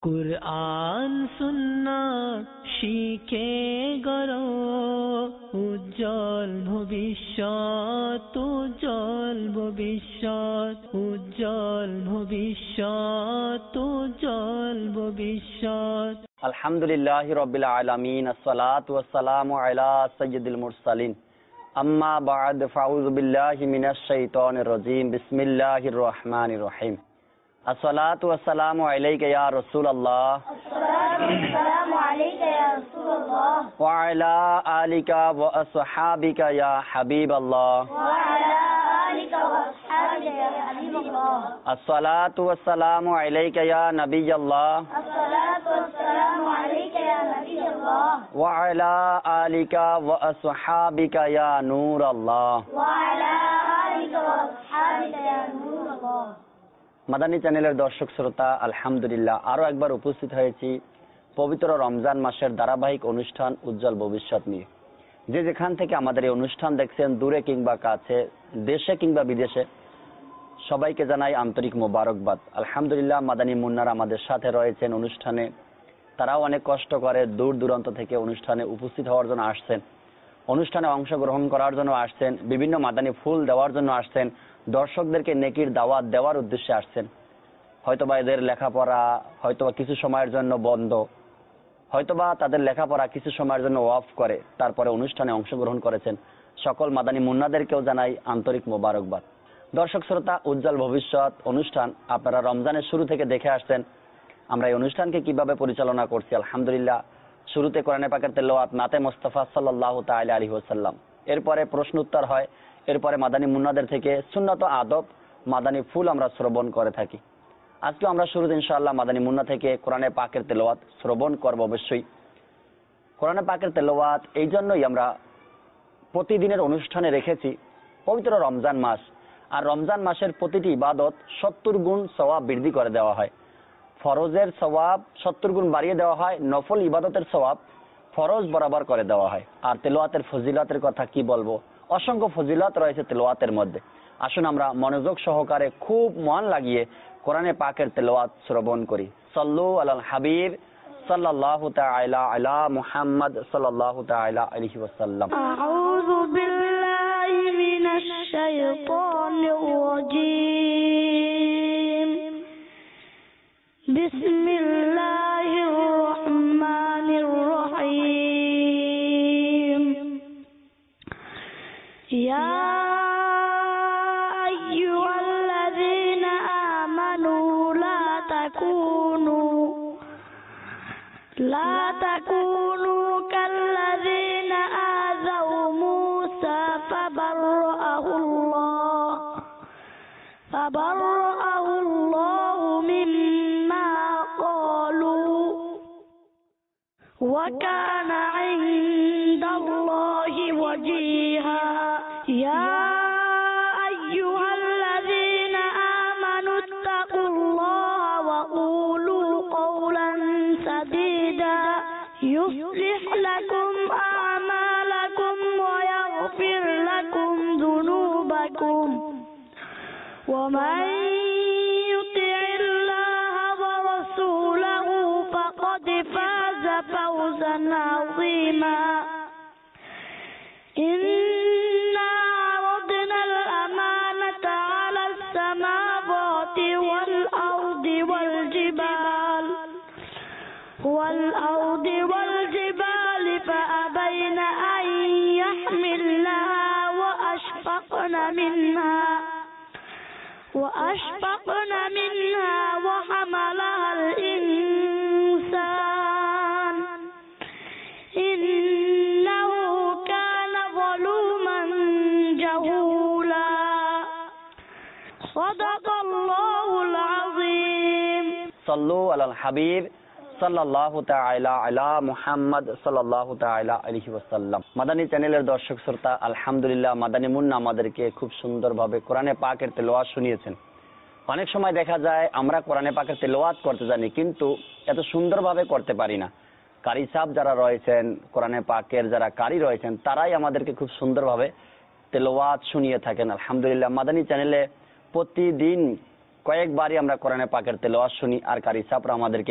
কুরআন সুন্নাহ শিখে গড়ো উজ্জ্বল ভবিষ্যৎ, উজ্জ্বল ভবিষ্যৎ, উজ্জ্বল ভবিষ্যৎ, উজ্জ্বল ভবিষ্যৎ। আলহামদুলিল্লাহি রাব্বিল আলামিন, আসসালাতু ওয়াসসালামু আলা সাইয়্যিদিল মুরসালিন, আম্মা বা'দ, ফাউযু বিল্লাহি মিনাশ শাইতানির রাজীম, বিসমিল্লাহির রহমানির রহিম। আসসালাতু ওয়াসসালামু আলাইকা ইয়া রাসূলুল্লাহ, আসসালাতু ওয়াসসালামু আলাইকা ইয়া রাসূলুল্লাহ, ওয়া আলা আলিকা ওয়া আসহাবিকা ইয়া হাবিবাল্লাহ, ওয়া আলা আলিকা ওয়া আসহাবিকা ইয়া হাবিবাল্লাহ। আসসালাতু ওয়াসসালামু আলাইকা ইয়া নাবিয়াল্লাহ, আসসালাতু ওয়াসসালামু আলাইকা ইয়া নাবিয়াল্লাহ, ওয়া আলা আলিকা ওয়া আসহাবিকা ইয়া নূরাল্লাহ, ওয়া আলা আলিকা ওয়া আসহাবিকা ইয়া নূরাল্লাহ। মাদানী চ্যানেলের দর্শক শ্রোতা, আলহামদুলিল্লাহ আরো একবার উপস্থিত হয়েছি পবিত্র রমজান মাসের ধারাবাহিক অনুষ্ঠান উজ্জ্বল ভবিষ্যৎ নিয়ে। যে যেখান থেকে আমাদের এই অনুষ্ঠান দেখছেন, দূরে কিংবা কাছে, দেশে কিংবা বিদেশে, সবাইকে জানাই আন্তরিক মোবারকবাদ। আলহামদুলিল্লাহ মাদানী মুন্নারা আমাদের সাথে রয়েছেন অনুষ্ঠানে। তারাও অনেক কষ্ট করে দূর দূরান্ত থেকে অনুষ্ঠানে উপস্থিত হওয়ার জন্য আসছেন, অনুষ্ঠানে অংশগ্রহণ করার জন্য আসছেন, বিভিন্ন মাদানী ফুল দেওয়ার জন্য আসছেন, দর্শকদেরকে নেকির দাওয়াত দেওয়ার উদ্দেশ্যে আসছেন। হয়তোবা এদের লেখাপড়া হয়তোবা কিছু সময়ের জন্য বন্ধ, হয়তোবা তাদের লেখাপড়া কিছু সময়ের জন্য অফ করে তারপরে অনুষ্ঠানে অংশগ্রহণ করেছেন। সকল মাদানী মুন্নাদেরকেও জানাই আন্তরিক মোবারকবাদ। দর্শক শ্রোতা, উজ্জ্বল ভবিষ্যৎ অনুষ্ঠান আপনারা রমজানের শুরু থেকে দেখে আসছেন। আমরা এই অনুষ্ঠানকে কিভাবে পরিচালনা করছি, আলহামদুলিল্লাহ শুরুতে কোরআনে পাকের তেলাওয়াত, নাতে মুস্তাফা সাল্লাল্লাহু তাআলা আলাইহি ওয়াসাল্লাম, এরপরে প্রশ্ন উত্তর হয়, এরপরে মাদানী মুন্নাদের থেকে সুন্নাত আদব, মাদানী ফুল আমরা শ্রবণ করে থাকি। আজকে আমরা শুরুতে ইনশাআল্লাহ মাদানী মুন্না থেকে কোরআনে পাকের তেলাওয়াত শ্রবণ করব। অবশ্যই কোরআনে পাকের তেলাওয়াত এই জন্যই আমরা প্রতিদিনের অনুষ্ঠানে রেখেছি, পবিত্র রমজান মাস, আর রমজান মাসের প্রতিটি ইবাদত 70 গুণ সওয়াব বৃদ্ধি করে দেওয়া হয়। ফরজের সওয়াব 70 গুণ বাড়িয়ে দেওয়া হয়, নফল ইবাদতের সওয়াব ফরজ বরাবর করে দেওয়া হয়। আর তেলাওয়াতের ফজিলতের কথা কি বলবো, অসংখ্য ফজিলত রয়েছে তেলাওয়াতের মধ্যে। আসুন আমরা মনোযোগ সহকারে খুব মন লাগিয়ে কোরআনে পাকের তেলাওয়াত শ্রবণ করি। সাল্লু আলাল হাবিব সাল্লাল্লাহু তাআলা আলা মুহাম্মদ সাল্লাল্লাহু তাআলা আলাইহি ওয়াসাল্লাম। আউযু বিল্লাহি মিনাশ শাইতানির রাজীম। বিসমিল্লাহির রহমানির রহিম। ইয়া আইয়ুহাল্লাযীনা আমানু লা তাকুনু কাল্লাযীনা আযাউ মূসা ফাবাররাহুল্লাহু মিম্মা ক্বালু ওয়া কানা ইনদাল্লাহি ওয়াজীহা। ইয়া আইয়ুহাল্লাযীনা আমানু ইত্তাকুল্লাহা ওয়া কুলু কওলান সাদীদা ইউসলিহ লাকুম আ'মালাকুম ওয়া ইয়াগফির লাকুম যুনুবাকুম ওয়া মান ইউতি'ইল্লাহা ওয়া রাসূলাহু ফাকাদ ফাযা ফাওজান 'আযীমা। ইন্না 'আরাদনাল আমানাতা 'আলাস সামাওয়াতি ওয়াল আরদি ওয়াল জিবালি ফাআবাইনা আন ইয়াহমিলনাহা ওয়া আশফাকনা মিনহা ওয়া হামালাহাল ইনসান ইন্নাহু কানা যালুমান জাহুলা। সাদাকাল্লাহুল আযীম। সাল্লু আলাল হাবিব সাল্লাল্লাহু তাআলা আলা মুহাম্মদ সাল্লাল্লাহু তাআলা আলাইহি ওয়াসাল্লাম। মাদানী চ্যানেলের দর্শক শ্রোতা, আলহামদুলিল্লাহ মাদানী মুন্না আমাদেরকে খুব সুন্দরভাবে কোরআনে পাকের তেলাওয়াত শুনিয়েছেন। অনেক সময় দেখা যায় আমরা কোরআনে পাকের তেলাওয়াত করতে জানি, কিন্তু এত সুন্দরভাবে করতে পারি না। কারি সাহেব যারা রয়েছেন, কোরআনে পাকের যারা কারি রয়েছেন, তারাই আমাদেরকে খুব সুন্দরভাবে তেলাওয়াত শুনিয়ে থাকেন। আলহামদুলিল্লাহ মাদানী চ্যানেলে প্রতিদিন কয়েকবারই আমরা কোরআনে পাকের তেলাওয়াত শুনি, আর কারি সাহেবরা আমাদেরকে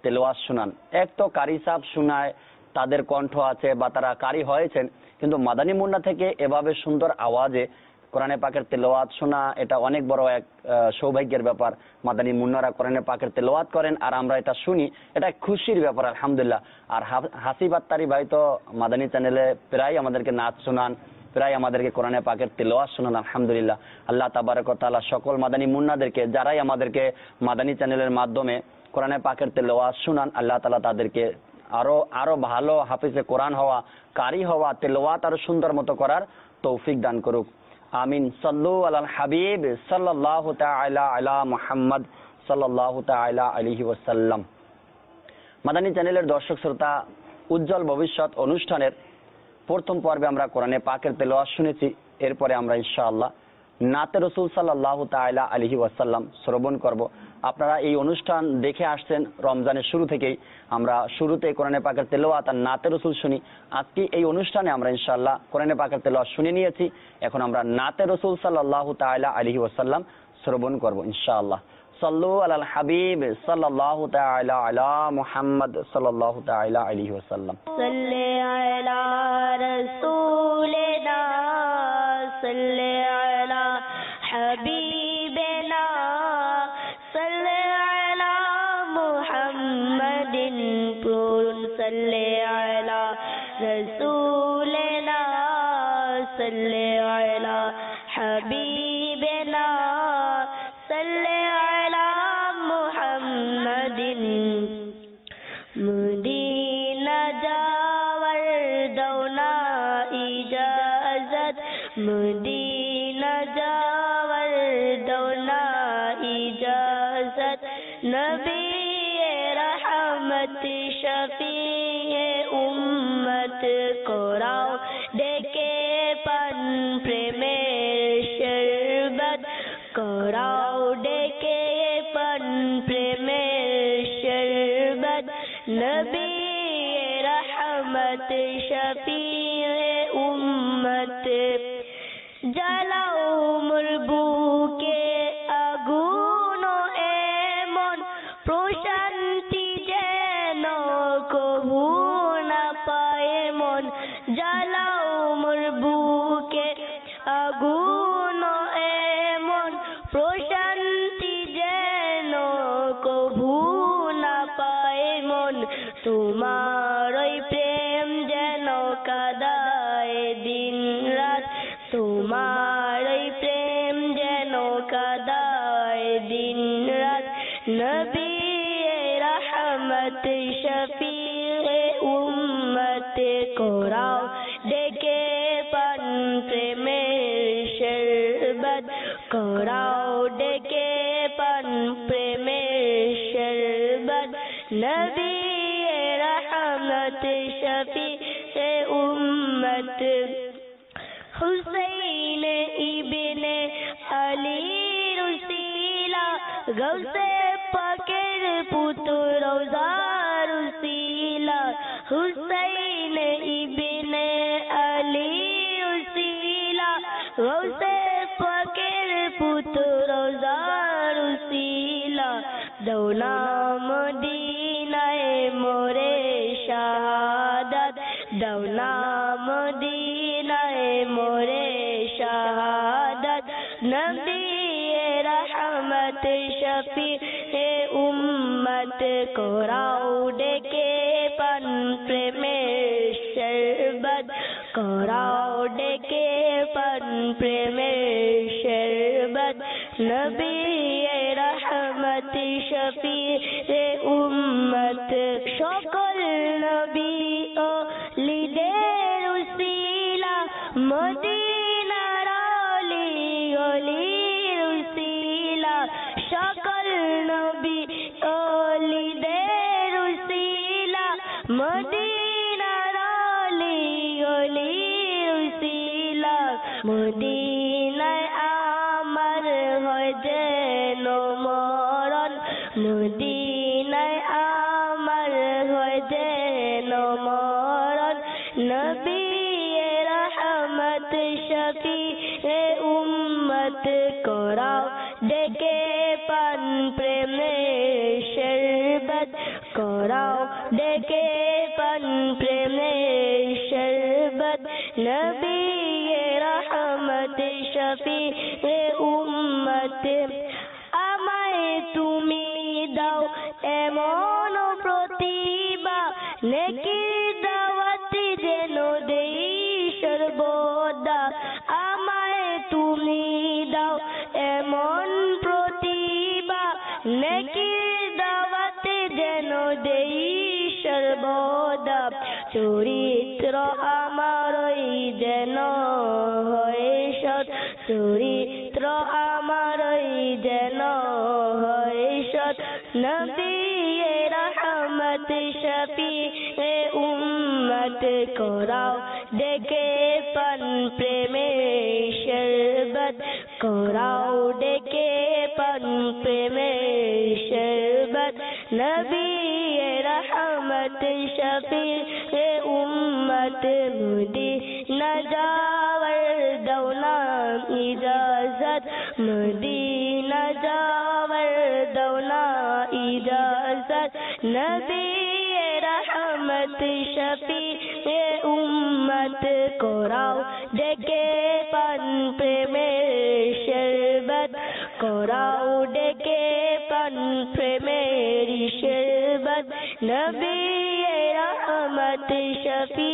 তেলাওয়াত শোনান। এক তো কারি সাহেব শোনায়, তাদের কণ্ঠ আছে বা তারা কারি হয়েছেন, কিন্তু মাদানী মুন্না থেকে এভাবে সুন্দর আওয়াজে কোরআনে পাকের তেলাওয়াত শোনা এটা অনেক বড় এক সৌভাগ্যের ব্যাপার। মাদানী মুন্নারা কোরআনে পাকের তেলাওয়াত করেন আর আমরা এটা শুনি, এটা খুশির ব্যাপার আলহামদুলিল্লাহ। আর হাসিব আত্তারি ভাই তো মাদানী চ্যানেলে প্রায় আমাদেরকে নাচ শোনান, প্রায় আমাদেরকে কোরআনে পাকের তেলাওয়াত শোনান আলহামদুলিল্লাহ। আল্লাহ তাবারক ওয়া তাআলা সকল মাদানী মুন্নাদেরকে, যারাই আমাদেরকে মাদানী চ্যানেলের মাধ্যমে কোরআনে পাকের তেলাওয়াত শোনান, আল্লাহ তাআলা তাদেরকে আরো ভালো হাফিজে কোরআন হওয়া, কারি হওয়া, তেলাওয়াত আরো সুন্দর মতো করার তৌফিক দান করুক। আমিন। সাল্লু আলাল হাবিব সাল্লাল্লাহু তাআলা আলা মুহাম্মদ সাল্লাল্লাহু তাআলা আলাইহি ওয়াসাল্লাম। মাদানী চ্যানেলের দর্শক শ্রোতা, উজ্জ্বল ভবিষ্যৎ অনুষ্ঠানের প্রথম পর্বে আমরা কোরআনে পাকের তেলাওয়াত শুনেছি। এরপরে আমরা ইনশাআল্লাহ নাতে রসুল সাল্লাল্লাহু তাআলা আলাইহি ওয়াসাল্লাম শ্রবণ করব। আপনারা এই অনুষ্ঠান দেখে আসছেন রমজানের শুরু থেকেই। আমরা শুরুতে কোরআনে পাকের তেলাওয়াত আর নাতে রসুল শুনি। আজকে এই অনুষ্ঠানে আমরা ইনশাআল্লাহ কোরআনে পাকের তেলাওয়াত শুনে নিয়েছি, এখন আমরা নাতে রসুল সাল্লাল্লাহু তাআলা আলাইহি ওয়াসাল্লাম শ্রবণ করব ইনশাআল্লাহ। সাল্লু আলাল হাবিব সাল্লাল্লাহু তাআলা আলা মুহাম্মদ সাল্লাল্লাহু তাআলা আলাইহি ওয়াসাল্লাম। সাল্লি আলা রাসূলিনা সাল্লি আলা হাবিবিনা সাল্লি আলা মুহাম্মাদিন পুরুন সাল্লি আলা রাসূলিনা সাল্লি আলা হাবিবিনা সাল্লি আলা মুহাম্মাদিন। মদিনা যাওয়ার দৌনা ইজাজত, মদিনা যাওয়ার দৌনা ইজাজত, নবী রহমত শফিয়ে উম্মত কোরাও ডেকে পান প্রেমের শরবত, কোরাও ডেকে পান প্রেমের শরবত, নবী রহমত শফিয়ে উম্মত। জ্বালাও মোর বুকে আগুন এমন, প্রশান্তি যেন কভু না পায় মন। জ্বালাও মোর বুকে আগুন এমন, প্রশান্তি যেন কভু না পায় মন। তোমার ওই প্রেম যেন কাদায় দিন রাত, তোমার ওই প্রেম যেন কাদায় দিন রাত, নবী রহমত শফিয়ে উম্মত কোরাও ডেকে পান প্রেমের শরবত, কোরাও ডেকে পান প্রেমের শরবত, নবী রহমত শফিয়ে উম্মত। হুসैन ইবনে আলী রুসিলা গৌসে পাকের পুত্র রওজা রুসিলা, হুসैन ইবনে আলী রুসিলা গৌসে পাকের পুত্র রওজা রুসিলা। দৌনা মদিনায় মোরে শাহাদাত, দৌনা মদিনায় মোরে শাহাদাত, নবী রহমত শফিয়ে উম্মত কোরাও ডেকে পান প্রেমের শরবত, কোরাও ডেকে পান প্রেমের শরবত, নবী রহমত শফিয়ে উম্মত। সকল নবী ও লিদের উসিলা, মদিনার অলি অলির উসিলা, সকল নবী ও লিদের উসিলা, মদিনার অলি অলির উসিলা। মদিনায় আমার হয় যেন মরণ, মদিনায় আমার হয় যেন মরণ, নবী রহমত শফিয়ে উম্মত কোরাও ডেকে পান প্রেমের শরবত, করাও ডেকে পান প্রেমের শরবত নবী রহমত শফি উম্মত আমায় তুমি দাও এমন প্রতিভা নেকির দাওয়াত যেন দেই সর্বদা আমায় তুমি দাও এমন প্রতিভা নেকির দাওয়াত যেন দেই সর্বদা চরিত্র আমারই যেন হয় সৎ চরিত্র আমারই যেন হয় সৎ নবী রহমত শফি উম্মত করাও ডেকে পান প্রেমের শরবত করাও ডেকে পান প্রেমের শরবত নবী রহমত শফি উম্মত মদিনা যাওয়ার দৌনা ইজাজত মদিনা যাওয়ার দৌনা ইজাজত নবী রহমত শফি উম্মত করাও ডেকে পান প্রেমের শরবত করাও ডেকে পান প্রেমের শরবত নবী রহমত শফি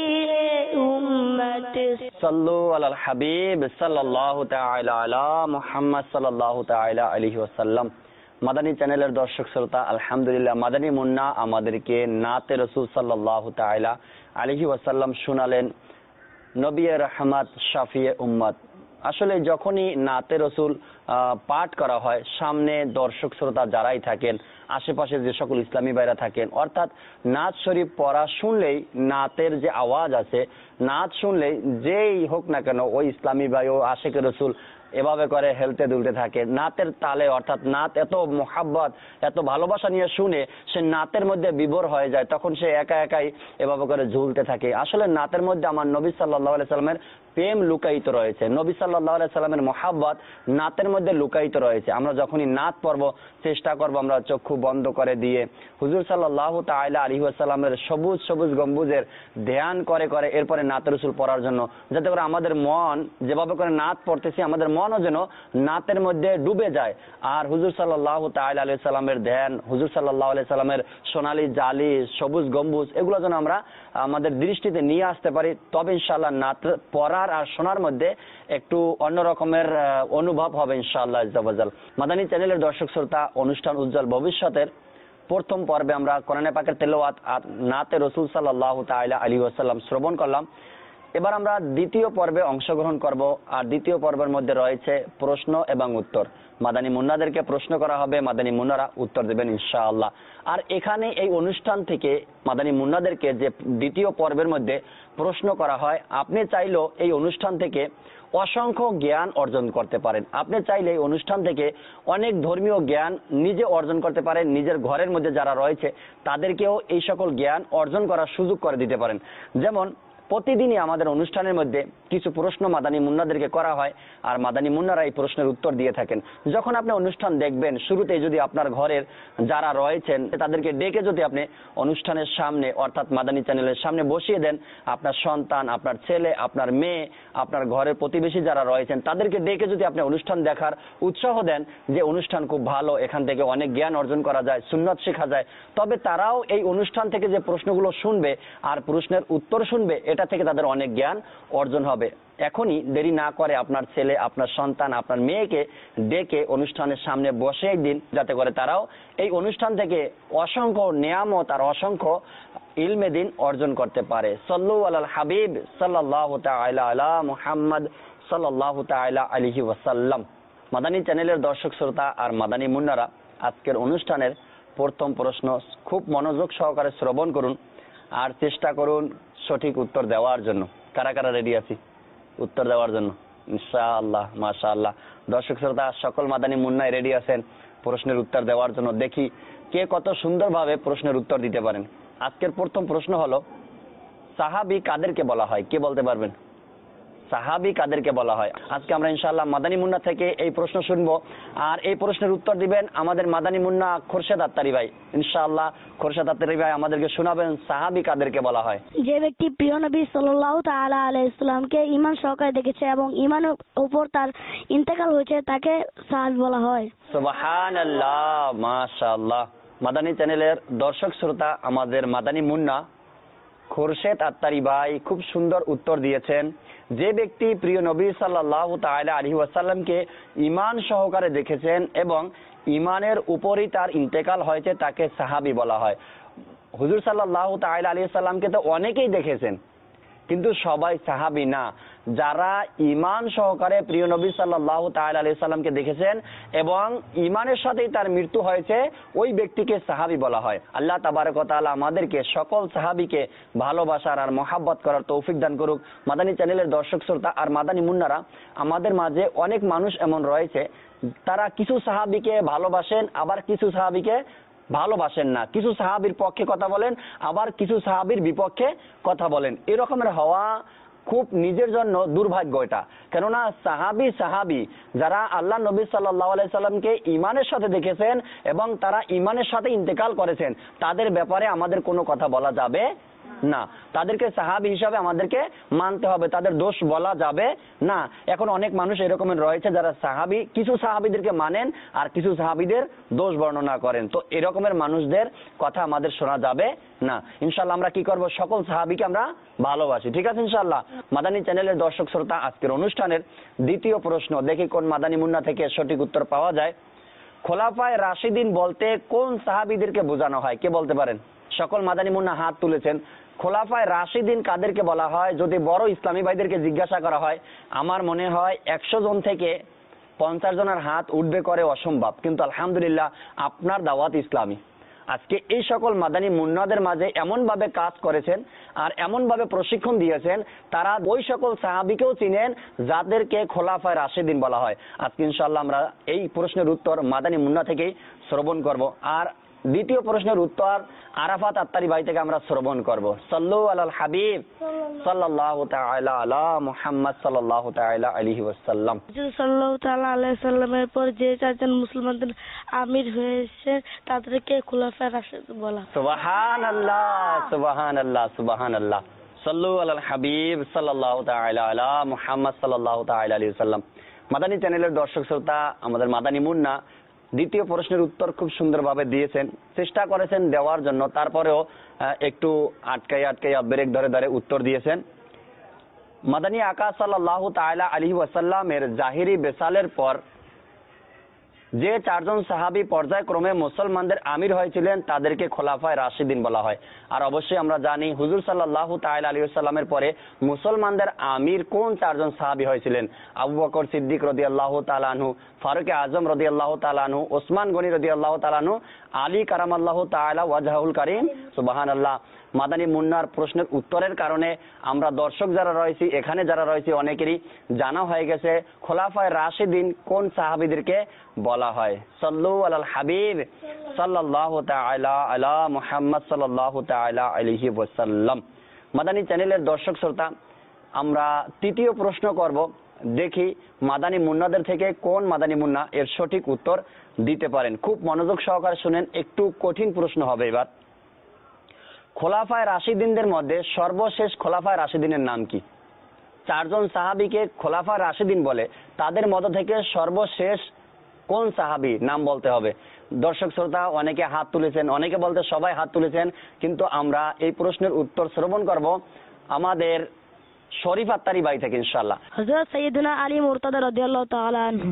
উম্মত সাল্লু আলাল হাবিব সাল্লাল্লাহু তাআলা আলা মুহাম্মদ সাল্লাল্লাহু তাআলা আলাইহি ওয়াসাল্লাম। মাদানী চ্যানেলের দর্শক শ্রোতা, আলহামদুলিল্লাহ মাদানী মুন্না আমাদেরকে নাতে রাসূল সাল্লাল্লাহু তাআলা আলাইহি ওয়াসাল্লাম শোনালেন, নবী রহমত শফি উম্মত। আসলে যখনই নাতে রাসূল পাঠ করা হয়, সামনে দর্শক শ্রোতা যারাই থাকেন, আশেপাশে যে সকল ইসলামী ভাইরা থাকেন, অর্থাৎ নাত শরীফ পড়া শুনলেই নাতের যে আওয়াজ আছে, নাত শুনলেই যেই হোক না কেন ওই ইসলামী ভাই ও আশিকে রাসূল এভাবে করে হেলতে দুলতে থাকে নাতের তালে। অর্থাৎ নাত এত মোহাব্বত, এত ভালোবাসা নিয়ে শুনে সে নাতের মধ্যে বিভোর হয়ে যায়, তখন সে একা একাই এভাবে করে ঝুলতে থাকে। আসলে নাতের মধ্যে আমার নবী সাল্লাল্লাহু আলাইহি সাল্লামের প্রেম লুকায়িত রয়েছে, নবী সাল্লাল্লাহু আলাইহি সাল্লামের মোহাব্বত নাতের মধ্যে লুকায়িত রয়েছে। আমরা যখনই নাত পড়ব চেষ্টা করব আমরা চক্ষু বন্ধ করে দিয়ে হুজুর সাল্লাল্লাহু তাআলা আলাইহি ওয়াসাল্লামের সবুজ সবুজ গম্বুজের ধ্যান করে করে এরপরে নাতে রাসূল পড়ার জন্য, যাতে করে আমাদের মন যেভাবে করে নাত পড়তেছি আমাদের মনও যেন নাতের মধ্যে ডুবে যায়। আর হুজুর সাল্লাল্লাহু তাআলা আলাইহি সাল্লামের ধ্যান, হুজুর সাল্লাল্লাহু আলাইহি সাল্লামের সোনালী জালি সবুজ গম্বুজ এগুলো যেন আমরা আমাদের দৃষ্টিতে নিয়ে আসতে পারি, তবে ইনশাআল্লাহ নাত পড়ার আর শোনার মধ্যে একটু অন্য রকমের অনুভব হবে ইনশাআল্লাহ আজ্জা ওয়া জাল। মাদানী চ্যানেলের দর্শক শ্রোতা, অনুষ্ঠান উজ্জ্বল ভবিষ্যতের প্রথম পর্বে আমরা কোরআনে পাকের তেলাওয়াত আর নাতে রাসূল সাল্লাল্লাহু তাআলা আলাইহি ওয়াসাল্লাম শ্রবণ করলাম। এবার আমরা দ্বিতীয় পর্বে অংশগ্রহণ করব, আর দ্বিতীয় পর্বের মধ্যে রয়েছে প্রশ্ন এবং উত্তর। মাদানী মুন্নাদেরকে প্রশ্ন করা হবে, মাদানী মুন্নারা উত্তর দেবেন ইনশাআল্লাহ। আর এখানে এই অনুষ্ঠান থেকে মাদানী মুন্নাদেরকে যে দ্বিতীয় পর্বের মধ্যে প্রশ্ন করা হয়, আপনি চাইলেও এই অনুষ্ঠান থেকে অসংখ্য জ্ঞান অর্জন করতে পারেন। আপনি চাইলে এই অনুষ্ঠান থেকে অনেক ধর্মীয় জ্ঞান নিজে অর্জন করতে পারেন, নিজের ঘরের মধ্যে যারা রয়েছে তাদেরকেও এই সকল জ্ঞান অর্জন করার সুযোগ করে দিতে পারেন। যেমন প্রতিদিনই আমাদের অনুষ্ঠানের মধ্যে কিছু প্রশ্ন মাদানী মুন্নাদেরকে করা হয়, আর মাদানী মুন্নারা এই প্রশ্নের উত্তর দিয়ে থাকেন। যখন আপনি অনুষ্ঠান দেখবেন, শুরুতে যদি আপনার ঘরের যারা রয়েছেন তাদেরকে ডেকে যদি আপনি অনুষ্ঠানের সামনে অর্থাৎ মাদানী চ্যানেলের সামনে বসিয়ে দেন, আপনার সন্তান, আপনার ছেলে, আপনার মেয়ে, আপনার ঘরের প্রতিবেশী যারা রয়েছেন তাদেরকে ডেকে যদি আপনি অনুষ্ঠান দেখার উৎসাহ দেন যে অনুষ্ঠান খুব ভালো, এখান থেকে অনেক জ্ঞান অর্জন করা যায়, সুন্নাত শেখা যায়, তবে তারাও এই অনুষ্ঠান থেকে যে প্রশ্নগুলো শুনবে আর প্রশ্নের উত্তর শুনবে, এটা থেকে তাদের অনেক জ্ঞান অর্জন হবে। এখনই দেরি না করে আপনার ছেলে, আপনার সন্তান, আপনার মেয়েকে ডেকে অনুষ্ঠানের সামনে বসে দিন, যাতে করে তারাও এই অনুষ্ঠান থেকে অসংখ্য নিয়ামত আর অসংখ্য ইলমে দিন অর্জন করতে পারে। সাল্লু আলাল হাবিব সাল্লাল্লাহু তাআলা আলা মুহাম্মদ সাল্লাল্লাহু তাআলা আলাইহি ওয়াসাল্লাম। মাদানী চ্যানেলের দর্শক শ্রোতা আর মাদানী মুন্নারা, আজকের অনুষ্ঠানের প্রথম প্রশ্ন খুব মনোযোগ সহকারে শ্রবণ করুন আর চেষ্টা করুন সঠিক উত্তর দেওয়ার জন্য। কারা কারা রেডি আছি উত্তর দেওয়ার জন্য? ইনশাআল্লাহ, মাশাআল্লাহ। দর্শক শ্রোতা সকল মাদানী মুন্নায় রেডি আছেন প্রশ্নের উত্তর দেওয়ার জন্য। দেখি কে কত সুন্দরভাবে প্রশ্নের উত্তর দিতে পারেন। আজকের প্রথম প্রশ্ন হলো, সাহাবী কাদেরকে বলা হয়? কে বলতে পারবেন? সাহাবী কাদেরকে বলা হয়? আজকে আমরা ইনশাআল্লাহ মাদানী মুন্না থেকে এই প্রশ্ন শুনবো, আর এই প্রশ্নের উত্তর দিবেন আমাদের মাদানী মুন্না খোরশেদ আত্তারি ভাই। ইনশাআল্লাহ খোরশেদ আত্তারি ভাই আমাদেরকে শোনাবেন সাহাবী কাদেরকে বলা হয়। যে ব্যক্তি প্রিয় নবী সাল্লাল্লাহু তাআলা আলাইহি সাল্লামকে ঈমান সহকারে দেখেছে এবং ঈমানের উপর তার ইন্তেকাল হয়েছে তাকে সাহাবী বলা হয়। সুবহানাল্লাহ, মাশাআল্লাহ। মাদানী চ্যানেলের দর্শক শ্রোতা, আমাদের মাদানী মুন্না খোরশেদ আত্তারি ভাই খুব সুন্দর উত্তর দিয়েছেন। যে ব্যক্তি প্রিয় নবী সাল্লাল্লাহু তাআলা আলাইহি ওয়াসাল্লামকে ঈমান সহকারে দেখেছেন এবং ঈমানের উপরই তার ইন্তেকাল হয়েছে তাকে সাহাবী বলা হয়। হুজুর সাল্লাল্লাহু তাআলা আলাইহি ওয়াসাল্লামকে তো অনেকেই দেখেছেন, কিন্তু সবাই সাহাবী না। যারা ঈমান সহকারে প্রিয় নবী সাল্লাল্লাহু তাআলা আলাইহি ওয়াসাল্লামকে দেখেছেন এবং ঈমানের সাথেই তার মৃত্যু হয়েছে, ওই ব্যক্তিকে সাহাবী বলা হয়। আল্লাহ তাবারক ওয়া তাআলা আমাদেরকে সকল সাহাবীকে ভালোবাসার আর মহব্বত করার তৌফিক দান করুক। মাদানী চ্যানেলের দর্শক শ্রোতা আর মাদানী মুন্নারা, আমাদের মাঝে অনেক মানুষ এমন রয়েছে তারা কিছু সাহাবীকে ভালোবাসেন, আবার কিছু সাহাবীকে ভালোবাসেন না। কিছু সাহাবীর পক্ষে কথা বলেন, আবার কিছু সাহাবীর বিপক্ষে কথা বলেন। এরকমের হওয়া খুব নিজের জন্য দুর্ভাগ্য এটা। কেননা সাহাবী যারা আল্লাহ নবী সাল্লাল্লাহু আলাইহি সাল্লামকে ঈমানের সাথে দেখেছেন এবং তারা ঈমানের সাথে ইন্তেকাল করেছেন, তাদের ব্যাপারে আমাদের কোনো কথা বলা যাবে না। তাদেরকে সাহাবী হিসাবে আমাদেরকে মানতে হবে, তাদের দোষ বলা যাবে না। এখন অনেক মানুষ এরকমের রয়েছে যারা সাহাবী, কিছু সাহাবীদেরকে মানেন আর কিছু সাহাবীদের দোষ বর্ণনা করেন। তো এরকমের মানুষদের কথা আমাদের শোনা যাবে না। ইনশাআল্লাহ আমরা কি করব? সকল সাহাবীকে আমরা ভালোবাসি, ঠিক আছে ইনশাআল্লাহ। মাদানী চ্যানেলের দর্শক শ্রোতা, আজকের অনুষ্ঠানের দ্বিতীয় প্রশ্ন, দেখি কোন মাদানী মুন্না থেকে সঠিক উত্তর পাওয়া যায়। খোলাফায়ে রাশিদিন বলতে কোন সাহাবীদেরকে বোঝানো হয়? কে বলতে পারেন? সকল মাদানী মুন্না হাত তুলেছেন। খোলাফায়ে রাশিদিন কাদেরকে বলা হয়? যদি বড় ইসলামী ভাইদেরকে জিজ্ঞাসা করা হয়, আমার মনে হয় 100 জন থেকে 50 জনের হাত উঠবে করে অসম্ভব। কিন্তু আলহামদুলিল্লাহ, আপনার দাওয়াত ইসলামী আজকে এই সকল মাদানী মুন্নাদের মাঝে এমন ভাবে কাজ করেছেন আর এমন ভাবে প্রশিক্ষণ দিয়েছেন, তারা ওই সকল সাহাবীকেও চিনেন যাদেরকে খোলাফায়ে রাশিদিন বলা হয়। আজকে ইনশাআল্লাহ আমরা এই প্রশ্নের উত্তর মাদানী মুন্না থেকেই শ্রবণ করব। আর দ্বিতীয় প্রশ্নের উত্তর আরাফাত আত্তারি ভাই থেকে আমরা শ্রবণ করব। সাল্লু আলাল হাবিব সাল্লাল্লাহু তাআলা আলা মুহাম্মদ সাল্লাল্লাহু তাআলা আলাইহি ওয়াসাল্লাম। রাসূল সাল্লাল্লাহু তাআলা আলাইহি সাল্লামের পর যে চারজন মুসলমানদের আমির হয়েছে তাদেরকে খোলাফায়ে রাশিদিন বলা হয়। সুবহানাল্লাহ, সুবহানাল্লাহ, সুবহানাল্লাহ। সাল্লু আলাল হাবিব সাল্লাল্লাহু তাআলা আলা মুহাম্মদ সাল্লাল্লাহু তাআলা আলাইহি ওয়াসাল্লাম। মাদানী চ্যানেলের দর্শক শ্রোতা, আমাদের মাদানী মুন্না দ্বিতীয় প্রশ্নের উত্তর খুব সুন্দরভাবে দিয়েছেন, চেষ্টা করেছেন দেওয়ার জন্য, তারপরেও একটু আটকাইয়া ব্রেক ধরে উত্তর দিয়েছেন। মাদানী আকা সাল্লাল্লাহু তাআলা আলাইহি ওয়াসাল্লামের জাহিরি বেসালের পর যে চারজন সাহাবী পর্যায়ক্রমে মুসলমানদের আমির হয়েছিলেন তাদেরকে খোলাফায়ে রাশিদিন বলা হয়। আর অবশ্যই আমরা জানি হুজুর সাল্লাল্লাহু তাআলা আলাইহি ওয়াসাল্লামের পরে মুসলমানদের আমির কোন চারজন সাহাবী হয়েছিলেন? আবু বকর সিদ্দিক রাদিয়াল্লাহু তাআলা আনহু, ফারুক আজম রাদিয়াল্লাহু তাআলা আনহু, ওসমান গনি রাদিয়াল্লাহু তাআলা আনহু, আলী কারামাল্লাহু তাআলা ওয়াজহুল কারীম। সুবহানাল্লাহ। মাদানী মুন্নার প্রশ্নের উত্তরের কারণে আমরা দর্শক যারা রয়েছি, এখানে যারা রয়েছে, অনেকেরই জানা হয়ে গেছে খোলাফায়ে রাশিদিন কোন সাহাবীদেরকে বলা হয়। সাল্লু আলাল হাবিব সাল্লাল্লাহু তাআলা আলা মুহাম্মদ সাল্লাল্লাহু তাআলা আলাইহি ওয়াসাল্লাম। মাদানী চ্যানেলের দর্শক শ্রোতা, আমরা তৃতীয় প্রশ্ন করব। দেখি মাদানী মুন্নাদের থেকে কোন মাদানী মুন্না এর সঠিক উত্তর দিতে পারেন। খুব মনোযোগ সহকারে শুনেন, একটু কঠিন প্রশ্ন হবে এবার। খোলাফায়ে রাশিদিনদের মধ্যে সর্বশেষ খোলাফায়ে রাশিদিনের নাম কি? চারজন সাহাবীকে খোলাফায়ে রাশিদিন বলে, তাদের মধ্য থেকে সর্বশেষ কোন সাহাবী নাম বলতে হবে। দর্শক শ্রোতা অনেকে হাত তুলেছেন, অনেকে বলতে সবাই হাত তুলেছেন, কিন্তু আমরা এই প্রশ্নের উত্তর শ্রবণ করব আমাদের শরীফ আত্তারি ভাই থেকে ইনশাআল্লাহ। হযরত সাইয়্যিদুনা আলী মুরতাদা রাদিয়াল্লাহু তাআলা আনহু।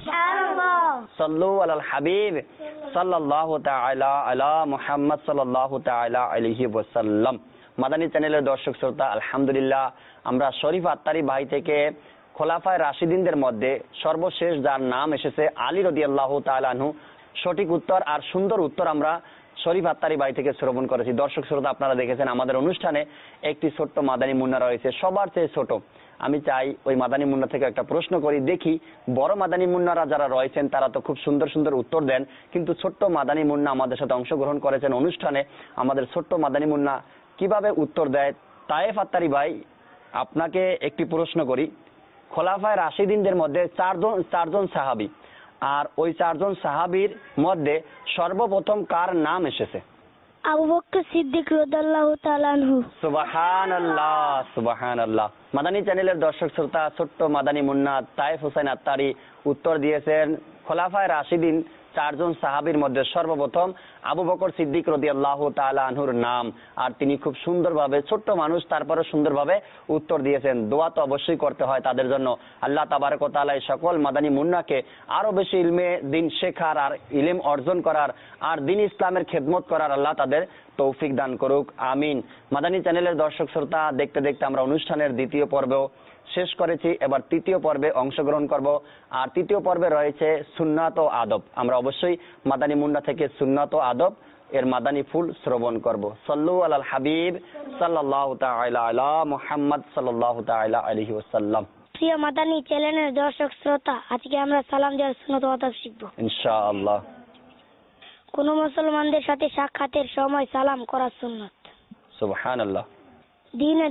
সাল্লু আলাল হাবিব সাল্লাল্লাহু তাআলা আলা মুহাম্মদ সাল্লাল্লাহু তাআলা আলাইহি ওয়াসাল্লাম। মাদানী চ্যানেলের দর্শক শ্রোতা, আলহামদুলিল্লাহ আমরা শরীফ আত্তারি ভাই থেকে খোলাফায়ে রাশিদিনদের মধ্যে সর্বশেষ যার নাম এসেছে আলী রাদিয়াল্লাহু তাআলা আনহু, সঠিক উত্তর আর সুন্দর উত্তর আমরা শরীফ আত্তারি ভাই থেকে শ্রবণ করেছি। দর্শক শ্রোতা, আপনারা দেখেছেন আমাদের অনুষ্ঠানে একটি ছোট্ট মাদানী মুন্না রয়েছে, সবার চেয়ে ছোট। আমি চাই ওই মাদানী মুন্না থেকে একটা প্রশ্ন করি, দেখি বড় মাদানী মুন্নারা যারা রয়েছেন তারা তো খুব সুন্দর সুন্দর উত্তর দেন, কিন্তু ছোট্ট মাদানী মুন্না আমাদের সাথে অংশগ্রহণ করেছেন অনুষ্ঠানে, আমাদের ছোট্ট মাদানী মুন্না কিভাবে উত্তর দেয়। তায়েফ আত্তারি ভাই, আপনাকে একটি প্রশ্ন করি, খোলাফায়ে রাশিদিনদের মধ্যে চারজন সাহাবী, আর ওই 4 জন সাহাবীর মধ্যে সর্বপ্রথম কার নাম এসেছে? আবু বকর সিদ্দিক রাদিয়াল্লাহু তাআলা আনহু। সুবহানাল্লাহ, সুবহানাল্লাহ। মাদানী চ্যানেলের দর্শক শ্রোতা, ছোট্ট মাদানী মুন্না তায়েফ হোসেন আত্তারি উত্তর দিয়েছেন খোলাফায়ে রাশিদিন 4 জন সাহাবীর মধ্যে সর্বপ্রথম আবু বকর সিদ্দিক রাদিয়াল্লাহু তাআলা আনহুর নাম। আর তিনি খুব সুন্দরভাবে, ছোট্ট মানুষ তারপরে সুন্দরভাবে উত্তর দিয়েছেন। দোয়া তো অবশ্যই করতে হয় তাদের জন্য। আল্লাহ তাবারক ওয়া তাআলা এই সকল মাদানী মুন্নাকে আরো বেশি ইলমে দিন শেখার আর ইলম অর্জন করার আর দিন ইসলামের খেদমত করার আল্লাহ তাদের তৌফিক দান করুক, আমিন। মাদানী চ্যানেলের দর্শক শ্রোতা, দেখতে দেখতে আমরা অনুষ্ঠানের দ্বিতীয় পর্ব শেষ করেছি। এবার তৃতীয় পর্বে অংশগ্রহণ করব। আর তৃতীয় পর্বে রয়েছে সুন্নাত ও আদব। আমরা অবশ্যই মাদানী মুন্না থেকে সুন্নাত ও আদব এর মাদানী ফুল শ্রবণ করব। সাল্লু আলাল হাবিব সাল্লাল্লাহু তাআলা আলা মুহাম্মদ সাল্লাল্লাহু তাআলা আলাইহি ওয়াসাল্লাম। প্রিয় মাদানী চ্যানেলের দর্শক শ্রোতা, আজকে আমরা সালাম দেওয়ার সুন্নাত ও আদব শিখব ইনশাআল্লাহ। কোন মুসলমানদের সাথে সাক্ষাতের সময় সালাম করা সুন্নাত। সুবহানাল্লাহ। দিনে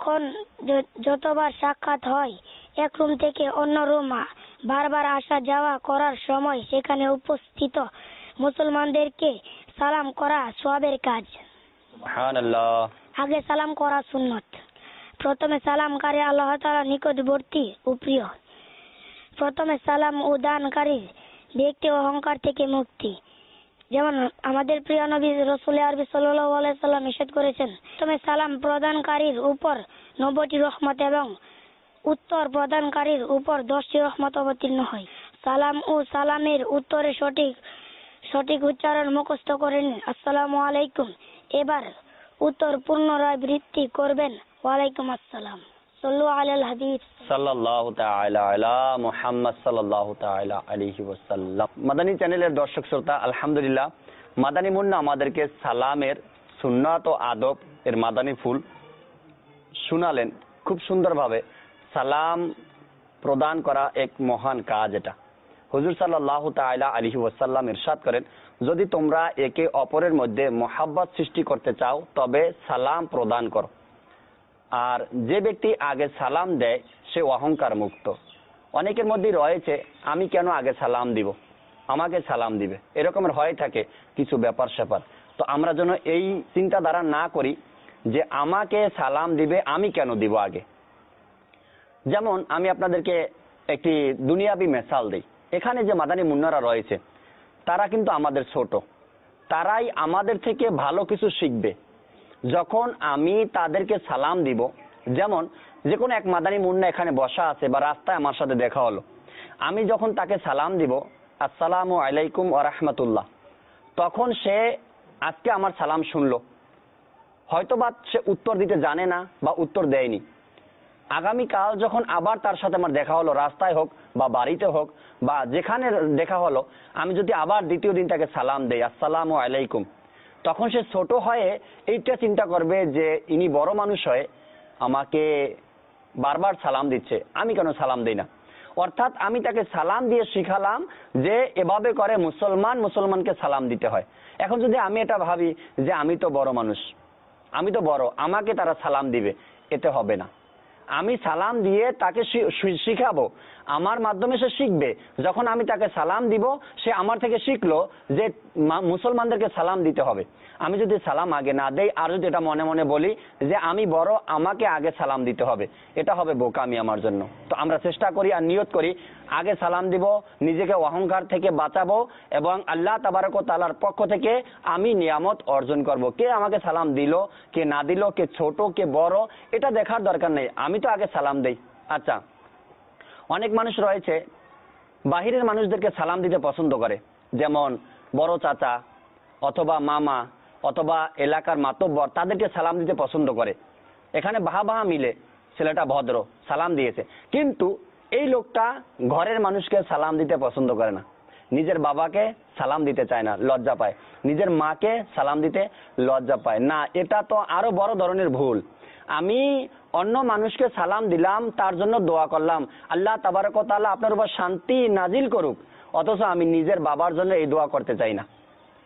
যতবার সাক্ষাৎ হয়, এক রুম থেকে অন্য রুম বারবার আসা যাওয়া করার সময় সেখানে উপস্থিত মুসলমানদেরকে সালাম করা সওয়াবের কাজ। সুবহানাল্লাহ। আগে সালাম করা সুন্নাত। প্রথমে সালামকারী আল্লাহ তাআলার নিকটবর্তী ও প্রিয়। প্রথমে সালাম ও দানকারী ব্যক্তি অহংকার থেকে মুক্তি। যেমন আমাদের প্রিয় নবী রাসূল আরবি সাল্লাল্লাহু আলাইহি সাল্লাম ইরশাদ করেছেন, প্রথমে সালাম প্রদানকারীর উপর 90টি রহমত এবং উত্তর প্রদানকারীর উপর 10টি রহমত অবতীর্ণ হয়। সালাম ও সালামের উত্তরে সঠিক উচ্চারণ মুখস্থ করে নিন। আসসালামু আলাইকুম। এবার উত্তর পুনরায় বৃত্তি করবেন, ওয়ালাইকুম আসসালাম। সাল্লু আলাল হাবিব সাল্লাল্লাহু তাআলা আলা মুহাম্মদ সাল্লাল্লাহু তাআলা আলাইহি ওয়াসাল্লাম। মাদানী চ্যানেলের দর্শক শ্রোতা, আলহামদুলিল্লাহ মাদানী মুন্না আমাদেরকে সালামের সুন্নাত ও আদব এর মাদানী ফুল শোনালেন খুব সুন্দরভাবে। সালাম প্রদান করা এক মহান কাজ। এটা হুজুর সাল্লাল্লাহু তাআলা আলাইহি ওয়াসাল্লাম ইরশাদ করেন, যদি তোমরা একে অপরের মধ্যে মহাব্বত সৃষ্টি করতে চাও তবে সালাম প্রদান করো। আর যে ব্যক্তি আগে সালাম দেয় সে অহংকার মুক্ত। অনেকের মধ্যে রয়েছে, আমি কেন আগে সালাম দিব, আমাকে সালাম দিবে, এরকমের হয়ে থাকে কিছু ব্যাপার স্যাপার। তো আমরা যেন এই চিন্তাধারা না করি যে আমাকে সালাম দিবে, আমি কেন দিব আগে। যেমন আমি আপনাদেরকে একটি দুনিয়াবি মেসাল দিই। এখানে যে মাদানী মুন্নারা রয়েছে তারা কিন্তু আমাদের ছোট, তারাই আমাদের থেকে ভালো কিছু শিখবে যখন আমি তাদেরকে সালাম দিব। যেমন যে কোনো এক মাদানী মুন্না এখানে বসা আছে বা রাস্তায় আমার সাথে দেখা হলো, আমি যখন তাকে সালাম দিব আসসালামু আলাইকুম ওয়া রাহমাতুল্লাহ, তখন সে আজকে আমার সালাম শুনলো, হয়তোবা সে উত্তর দিতে জানে না বা উত্তর দেয়নি। আগামীকাল যখন আবার তার সাথে আমার দেখা হলো, রাস্তায় হোক বা বাড়িতে হোক বা যেখানে দেখা হলো, আমি যদি আবার দ্বিতীয় দিন তাকে সালাম দেই আসসালামু আলাইকুম, তখন সে ছোট হয়ে এইটা চিন্তা করবে যে ইনি বড় মানুষ হয়ে আমাকে বারবার সালাম দিচ্ছে, আমি কেন সালাম দেই না। অর্থাৎ আমি তাকে সালাম দিয়ে শিখালাম যে এভাবে করে মুসলমানকে সালাম দিতে হয়। এখন যদি আমি এটা ভাবি যে আমি তো বড় মানুষ, আমি তো বড়, আমাকে তারা সালাম দিবে, এতে হবে না। আমি সালাম দিয়ে তাকে শিখাবো, আমার মাধ্যমে সে শিখবে। যখন আমি তাকে সালাম দিব সে আমার থেকে শিখলো যে মুসলমানদেরকে সালাম দিতে হবে। আমি যদি সালাম আগে না দেই আর যদি এটা মনে মনে বলি যে আমি বড়, আমাকে আগে সালাম দিতে হবে, এটা হবে বোকামি আমার জন্য। তো আমরা চেষ্টা করি আর নিয়ত করি আগে সালাম দিব, নিজেকে অহংকার থেকে বাঁচাবো এবং আল্লাহ তাবারক ওয়া তাআলার পক্ষ থেকে আমি নিয়ামত অর্জন করব। কে আমাকে সালাম দিল, কে না দিল, কে ছোট কে বড়, এটা দেখার দরকার নেই, আমি তো আগে সালাম দেই। আচ্ছা, অনেক মানুষ রয়েছে বাহিরের মানুষদেরকে সালাম দিতে পছন্দ করে, যেমন বড় চাচা অথবা মামা অথবা এলাকার মাতব্বর, তাদেরকে সালাম দিতে পছন্দ করে। এখানে বাহা মিলে ছেলেটা ভদ্র, সালাম দিয়েছে, কিন্তু এই লোকটা ঘরের মানুষকে সালাম দিতে পছন্দ করে না, নিজের বাবাকে সালাম দিতে চায় না, লজ্জা পায়, নিজের মাকে সালাম দিতে লজ্জা পায় না। এটা তো আরো বড় ধরনের ভুল। আমি অন্য মানুষকে সালাম দিলাম, তার জন্য দোয়া করলাম আল্লাহ তাবারক ওয়া তাআলা আপনার উপর শান্তি নাজিল করুক, অথচ আমি নিজের বাবার জন্য এই দোয়া করতে চাই না।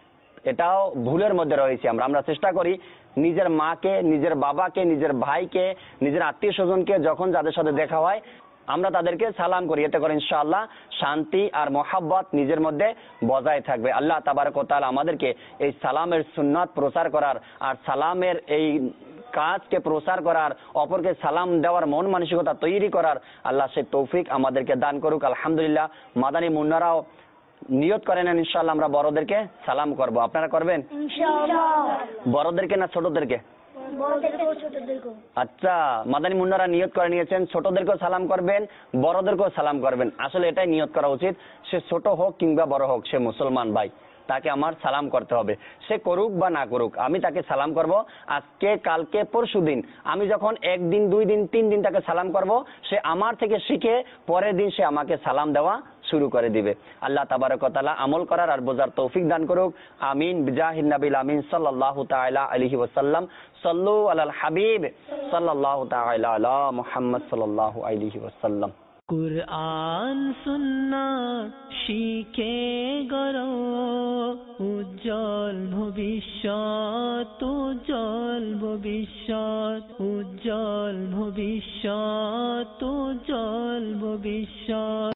এটাও ভুলের মধ্যে রয়েছে। আমরা চেষ্টা করি নিজের মাকে, নিজের বাবাকে, নিজের ভাইকে, নিজের আত্মীয় স্বজনকে যখন যাদের সাথে দেখা হয় আমরা তাদেরকে সালাম করি, এতে করে ইনশাআল্লাহ শান্তি আর মহাব্বত নিজের মধ্যে বজায় থাকবে। আল্লাহ তাবারক ওয়া তাআলা আমাদেরকে এই সালামের সুন্নাত প্রচার করার আর সালামের এই কাজকে প্রচার করার, অপরকে সালাম দেওয়ার মন মানসিকতা তৈরি করার আল্লাহ সে তৌফিক আমাদেরকে দান করুক। আলহামদুলিল্লাহ, মাদানী মুন্নারাও নিয়ত করেন ইনশাআল্লাহ আমরা বড়দেরকে সালাম করব। আপনারা করবেন ইনশাআল্লাহ। বড়দেরকে না ছোটদেরকে? বড়দেরকেও ছোটদেরকেও। আচ্ছা, মাদানী মুন্নারা নিয়ত করে নিয়েছেন ছোটদেরকেও সালাম করবেন, বড়দেরকেও সালাম করবেন। আসলে এটাই নিয়ত করা উচিত, সে ছোট হোক কিংবা বড় হোক, সে মুসলমান ভাই, তাকে আমার সালাম করতে হবে। সে করুক বা না করুক, আমি তাকে সালাম করব। আজকে, কালকে, পরশুদিন, আমি যখন একদিন, 2 দিন, 3 দিন তাকে সালাম করব, সে আমার থেকে শিখে পরের দিন সে আমাকে সালাম দেওয়া শুরু করে দিবে। আল্লাহ তাবারক ওয়া তাআলা আমল করার আর বোঝার তৌফিক দান করুক। আমিন বিজাহিন নবিল আমিন সাল্লাল্লাহু তাআলা আলাইহি ওয়াসাল্লাম। সাল্লু আলাল হাবিব সাল্লাল্লাহু তাআলা আলা মুহাম্মদ সাল্লাল্লাহু আলাইহি ওয়াসাল্লাম। কুরআন সুন্নাত শিখে গড়ো উজ্জ্বল ভবিষ্যৎ, উজ্জ্বল ভবিষ্যৎ, উজ্জ্বল ভবিষ্যৎ, উজ্জ্বল ভবিষ্যৎ।